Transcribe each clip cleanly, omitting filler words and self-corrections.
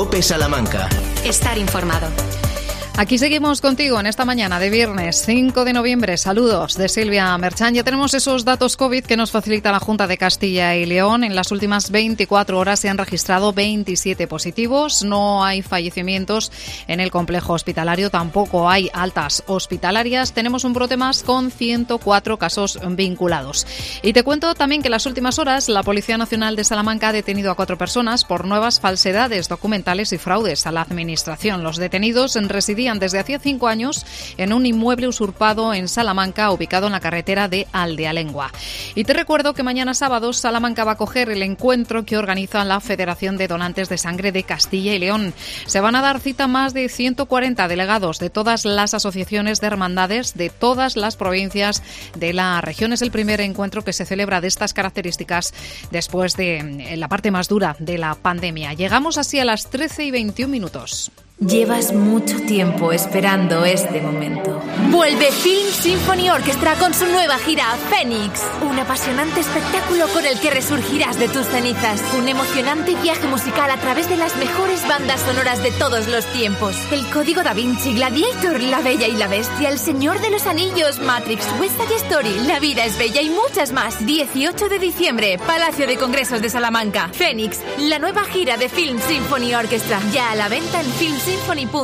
COPE Salamanca. Estar informado. Aquí seguimos contigo en esta mañana de viernes 5 de noviembre. Saludos de Silvia Merchán. Ya tenemos esos datos COVID que nos facilita la Junta de Castilla y León. En las últimas 24 horas se han registrado 27 positivos. No hay fallecimientos en el complejo hospitalario. Tampoco hay altas hospitalarias. Tenemos un brote más con 104 casos vinculados. Y te cuento también que en las últimas horas la Policía Nacional de Salamanca ha detenido a 4 personas por nuevas falsedades documentales y fraudes a la Administración. Los detenidos residían desde hacía 5 años en un inmueble usurpado en Salamanca, ubicado en la carretera de Aldealengua. Y te recuerdo que mañana sábado Salamanca va a acoger el encuentro que organiza la Federación de Donantes de Sangre de Castilla y León. Se van a dar cita más de 140 delegados de todas las asociaciones de hermandades de todas las provincias de la región. Es el primer encuentro que se celebra de estas características después de la parte más dura de la pandemia. Llegamos así a las 13:21. Llevas mucho tiempo esperando este momento. Vuelve Film Symphony Orchestra con su nueva gira Fénix. Un apasionante espectáculo con el que resurgirás de tus cenizas. Un emocionante viaje musical a través de las mejores bandas sonoras de todos los tiempos. El Código Da Vinci, Gladiator, La Bella y la Bestia, El Señor de los Anillos, Matrix, West Side Story, La Vida es Bella y muchas más. 18 de diciembre, Palacio de Congresos de Salamanca. Fénix, la nueva gira de Film Symphony Orchestra. Ya a la venta en filmsymphony.es.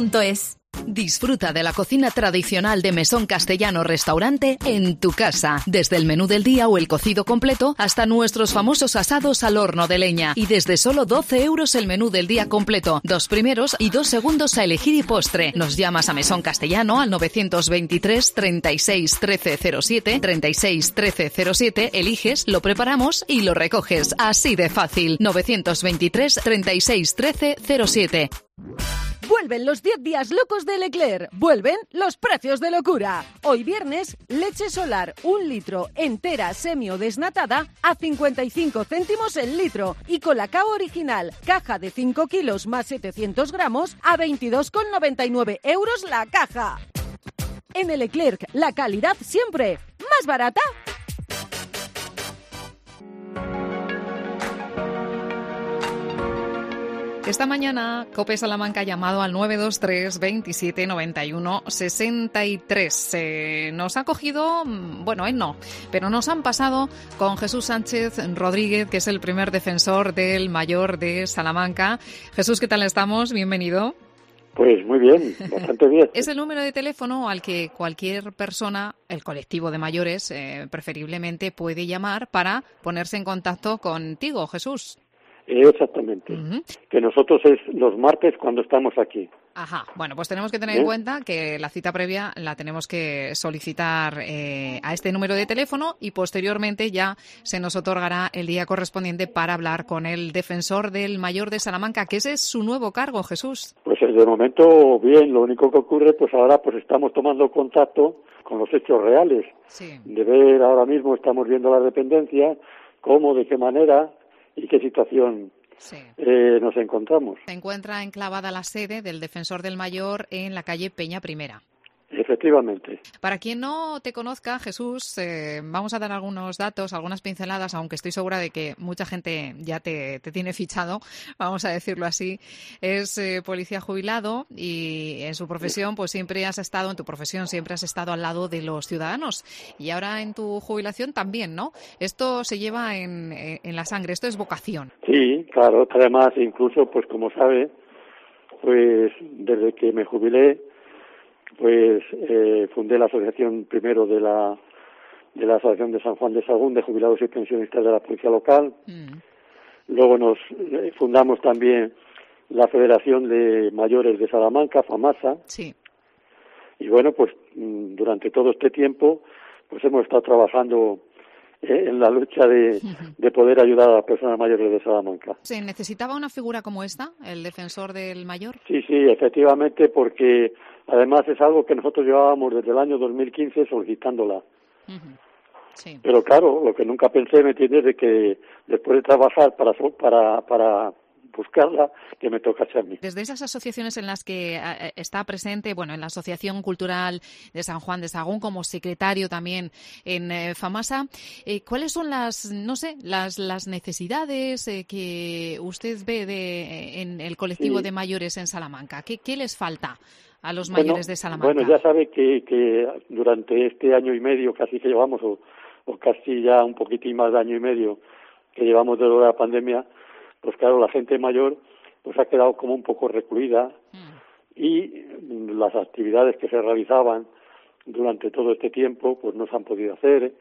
Disfruta de la cocina tradicional de Mesón Castellano Restaurante en tu casa. Desde el menú del día o el cocido completo hasta nuestros famosos asados al horno de leña. Y desde solo 12 euros el menú del día completo. 2 primeros y 2 segundos a elegir y postre. Nos llamas a Mesón Castellano al 923 36 13 07, 36 13 07, eliges, lo preparamos y lo recoges. Así de fácil. 923 36 13 07. Vuelven los 10 días locos de Leclerc. Vuelven los precios de locura. Hoy viernes, leche solar 1 litro entera semi o desnatada a 55 céntimos el litro. Y Colacao original, caja de 5 kilos más 700 gramos a 22,99 euros la caja. En el Leclerc, la calidad siempre más barata. Esta mañana, COPE Salamanca ha llamado al 923 27 91 63. Nos ha cogido, bueno, él no, pero nos han pasado con Jesús Sánchez Rodríguez, que es el primer defensor del mayor de Salamanca. Jesús, ¿qué tal estamos? Bienvenido. Pues muy bien, bastante bien. Es el número de teléfono al que cualquier persona, el colectivo de mayores, preferiblemente puede llamar para ponerse en contacto contigo, Jesús. Exactamente. Que nosotros es los martes cuando estamos aquí. Ajá. Bueno, pues tenemos que tener en cuenta que la cita previa la tenemos que solicitar a este número de teléfono y posteriormente ya se nos otorgará el día correspondiente para hablar con el defensor del mayor de Salamanca, que ese es su nuevo cargo, Jesús. Pues de momento bien, lo único que ocurre pues ahora pues estamos tomando contacto con los hechos reales. Sí. De ver ahora mismo estamos viendo la dependencia, cómo, de qué manera y qué situación nos encontramos. Se encuentra enclavada la sede del Defensor del Mayor en la calle Peña Primera. Efectivamente. Para quien no te conozca, Jesús, vamos a dar algunos datos, algunas pinceladas, aunque estoy segura de que mucha gente ya te tiene fichado, vamos a decirlo así. Es policía jubilado y en su profesión, pues siempre has estado, en tu profesión siempre has estado al lado de los ciudadanos. Y ahora en tu jubilación también, ¿no? Esto se lleva en la sangre, esto es vocación. Sí, claro. Además, incluso, pues como sabe, pues desde que me jubilé, pues fundé la asociación primero de la asociación de San Juan de Sagún de jubilados y pensionistas de la policía local. Luego nos fundamos también la Federación de Mayores de Salamanca, FAMASA. Sí. Y bueno, pues durante todo este tiempo pues hemos estado trabajando en la lucha de poder ayudar a las personas mayores de Salamanca. ¿Se necesitaba una figura como esta, el defensor del mayor? Sí, efectivamente, porque además es algo que nosotros llevábamos desde el año 2015 solicitándola. Sí. Pero claro, lo que nunca pensé, ¿me entiendes?, de que después de trabajar para buscarla, que me toca a mí. Desde esas asociaciones en las que está presente, bueno, en la Asociación Cultural de San Juan de Sagún, como secretario también en FAMASA, ¿cuáles son las necesidades que usted ve en el colectivo de mayores en Salamanca? ¿Qué les falta a los mayores de Salamanca? Bueno, ya sabe que durante este año y medio casi que llevamos, o casi ya un poquitín más de año y medio que llevamos de la pandemia, pues claro, la gente mayor pues ha quedado como un poco recluida y las actividades que se realizaban durante todo este tiempo pues no se han podido hacer.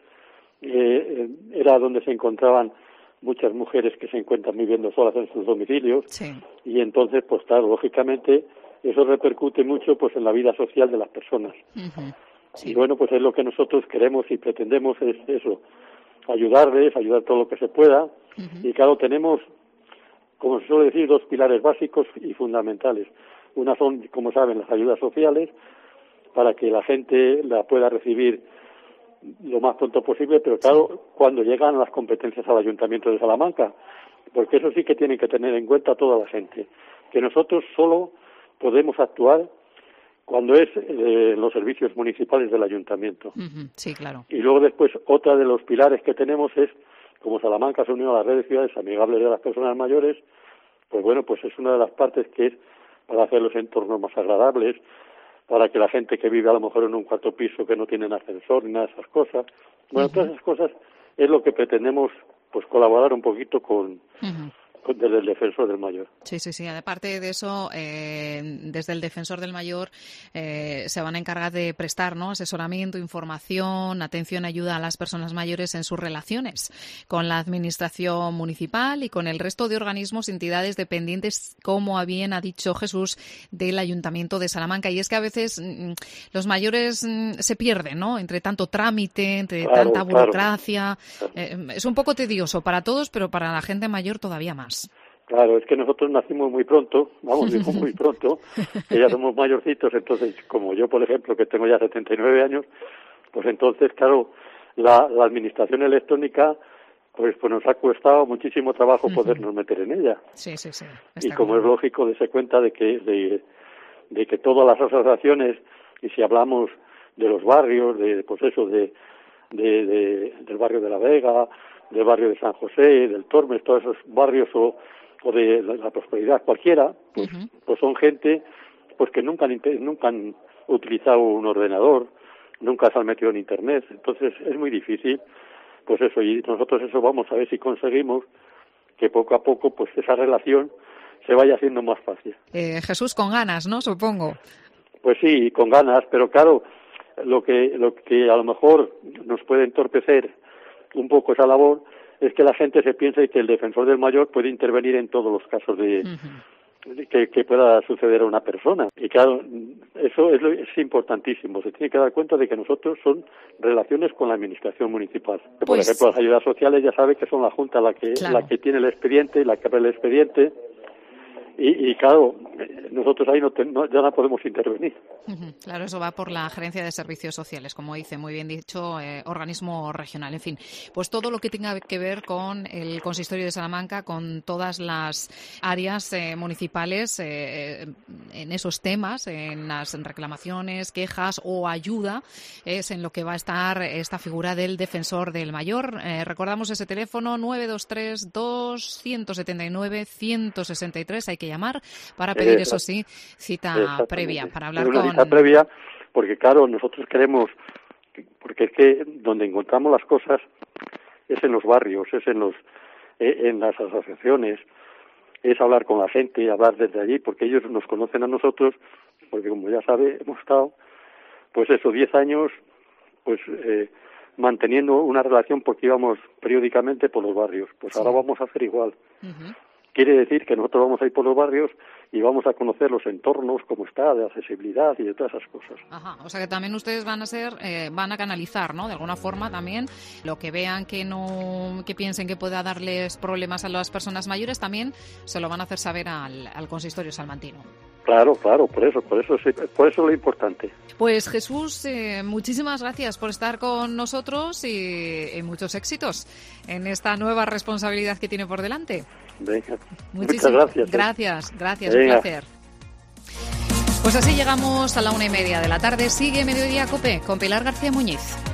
Era donde se encontraban muchas mujeres que se encuentran viviendo solas en sus domicilios, y entonces pues claro, lógicamente eso repercute mucho pues en la vida social de las personas. Y bueno, pues es lo que nosotros queremos y pretendemos, es eso, ayudar todo lo que se pueda. Y claro, tenemos, como se suele decir, 2 pilares básicos y fundamentales. Una son, como saben, las ayudas sociales, para que la gente la pueda recibir lo más pronto posible, pero claro, cuando llegan las competencias al Ayuntamiento de Salamanca, porque eso sí que tienen que tener en cuenta toda la gente, que nosotros solo podemos actuar cuando es los servicios municipales del Ayuntamiento. Sí, claro. Y luego después, otra de los pilares que tenemos es, como Salamanca se unió a la red de ciudades amigables de las personas mayores, pues bueno, pues es una de las partes que es para hacer los entornos más agradables, para que la gente que vive a lo mejor en un cuarto piso que no tienen ascensor ni nada de esas cosas. Bueno, todas esas cosas es lo que pretendemos pues colaborar un poquito con desde el Defensor del Mayor. Sí. Aparte de eso, desde el Defensor del Mayor se van a encargar de prestar, ¿no?, asesoramiento, información, atención, ayuda a las personas mayores en sus relaciones con la Administración municipal y con el resto de organismos y entidades dependientes, como bien ha dicho Jesús, del Ayuntamiento de Salamanca. Y es que a veces los mayores se pierden, ¿no?, entre tanto trámite, entre tanta burocracia. Es un poco tedioso para todos, pero para la gente mayor todavía más. Claro, es que nosotros nacimos muy pronto, digo muy pronto, que ya somos mayorcitos, entonces, como yo, por ejemplo, que tengo ya 79 años, pues entonces, claro, la administración electrónica, pues nos ha costado muchísimo trabajo podernos meter en ella. Sí. Y como es lógico, darse cuenta de que todas las asociaciones, y si hablamos de los barrios, del barrio de La Vega, del barrio de San José, del Tormes, todos esos barrios o de la Prosperidad, cualquiera, pues son gente pues que nunca han utilizado un ordenador, nunca se han metido en Internet, entonces es muy difícil, pues eso, y nosotros eso vamos a ver si conseguimos que poco a poco pues esa relación se vaya haciendo más fácil. Jesús, con ganas, ¿no?, supongo. Pues sí, con ganas, pero claro, lo que a lo mejor nos puede entorpecer un poco esa labor es que la gente se piense que el Defensor del Mayor puede intervenir en todos los casos de que pueda suceder a una persona. Y claro, eso es importantísimo. Se tiene que dar cuenta de que nosotros son relaciones con la Administración municipal. Por ejemplo, las ayudas sociales ya sabe que son la Junta la que tiene el expediente y la que abre el expediente. Y claro, nosotros ahí ya no podemos intervenir. Claro, eso va por la Gerencia de Servicios Sociales, como dice muy bien dicho, organismo regional. En fin, pues todo lo que tenga que ver con el Consistorio de Salamanca, con todas las áreas municipales en esos temas, en las reclamaciones, quejas o ayuda, es en lo que va a estar esta figura del Defensor del Mayor. Recordamos ese teléfono 923 279 163. Hay que llamar para pedir, eso sí, cita previa, para hablar con... Cita previa, porque claro, nosotros queremos, porque es que donde encontramos las cosas es en los barrios, es en las asociaciones, es hablar con la gente, hablar desde allí, porque ellos nos conocen a nosotros, porque como ya sabe, hemos estado, pues eso, 10 años, pues manteniendo una relación porque íbamos periódicamente por los barrios, pues ahora vamos a hacer igual. Quiere decir que nosotros vamos a ir por los barrios y vamos a conocer los entornos, cómo está, de accesibilidad y de todas esas cosas. O sea que también ustedes van a canalizar, ¿no?, de alguna forma también lo que vean que piensen que pueda darles problemas a las personas mayores, también se lo van a hacer saber al consistorio salmantino. Claro, por eso lo importante. Pues Jesús, muchísimas gracias por estar con nosotros y muchos éxitos en esta nueva responsabilidad que tiene por delante. Venga, muchas gracias. Gracias, un placer. Pues así llegamos a la 1:30 de la tarde. Sigue Mediodía COPE con Pilar García Muñiz.